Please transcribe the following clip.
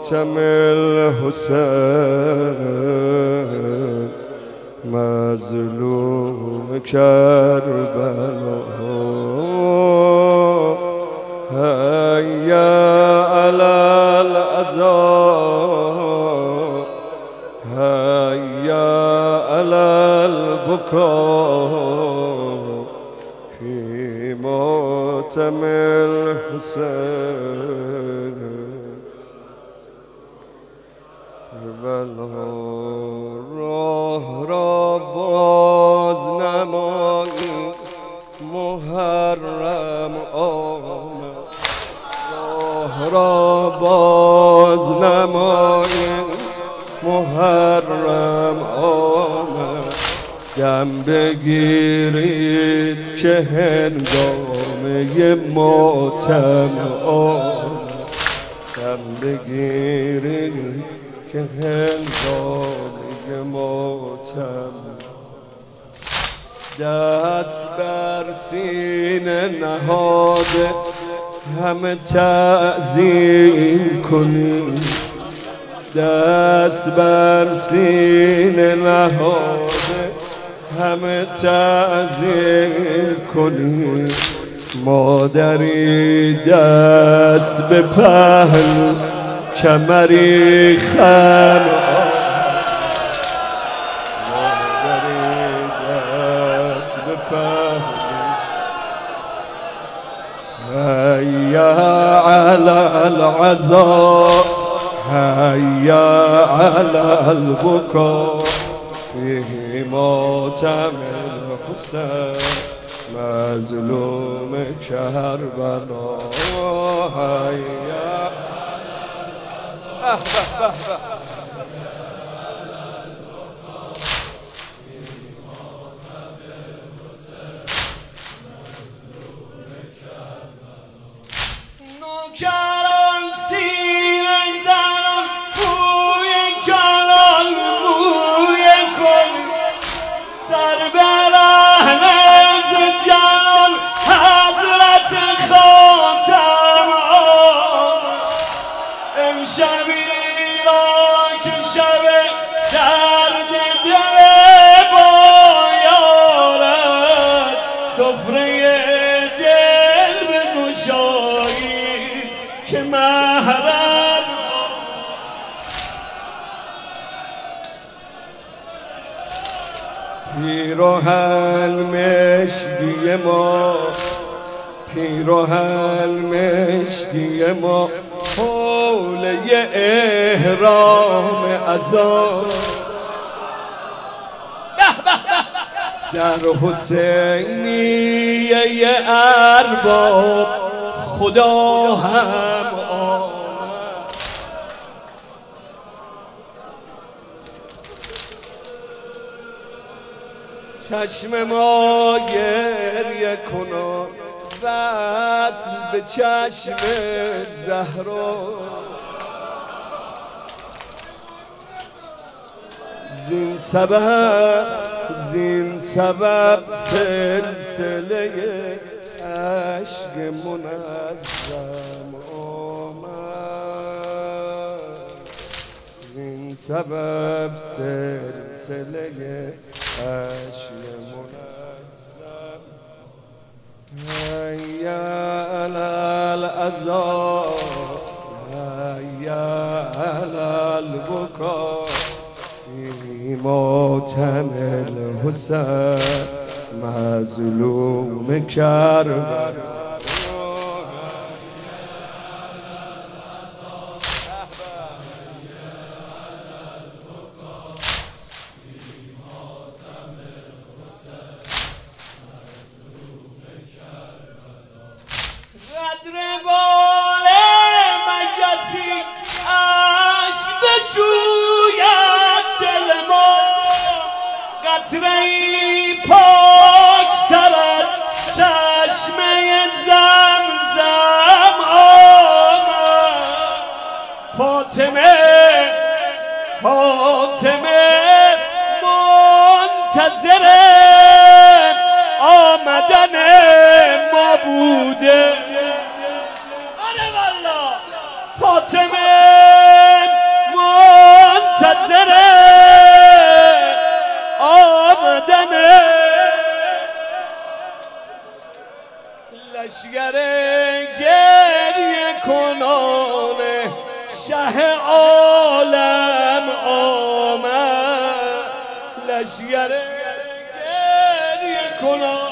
ماتم الحسین مظلوم کربلا هيا على العزاء هيا على البكاء في ماتم الحسين کربلا راه را باز نمایی محرم آمد راه را باز نمایی محرم آمد دم بگیرید که هنگامه ماتم آمد دم بگیرید که هنگامه ماتم دست بر سینه نهاده همه تعظیم کنید دست بر سینه نهاده همه تعظیم کنید مادری دست به پهلو کمری خم مادری دست به پهلو هيا على العزاء هيا على البكاء فيه ماتم الحسين مظلوم کربلا هيا نوکران سینه زنان بوی کلان بوی کن سر برهنه ز جلال حضرت خاتم آمد امشبی را که شب درد دل بایارد سفره دل بگشایی که محرم پیراهن مشکی ما پیراهن مشکی ما حوله احرام عزا در حسینیه ارباب خدا هم آمد چشم ما گریه کنان وصل به چشم زهرا زین سبب سلسله عشق منظم آمد زین سبب سلسله عشق منظم هيا على العزاء هيا على البكاء في ماتم الحسين مظلوم کربلا قدر بال مگسی عشق بشوید دل ما قطره پاکتر از چشمه زمزم آمد فاطمه منتظر آمدن ما بوده فاطمه لشگر گریه کنان شه عالم آمد، لشگر گریه کنان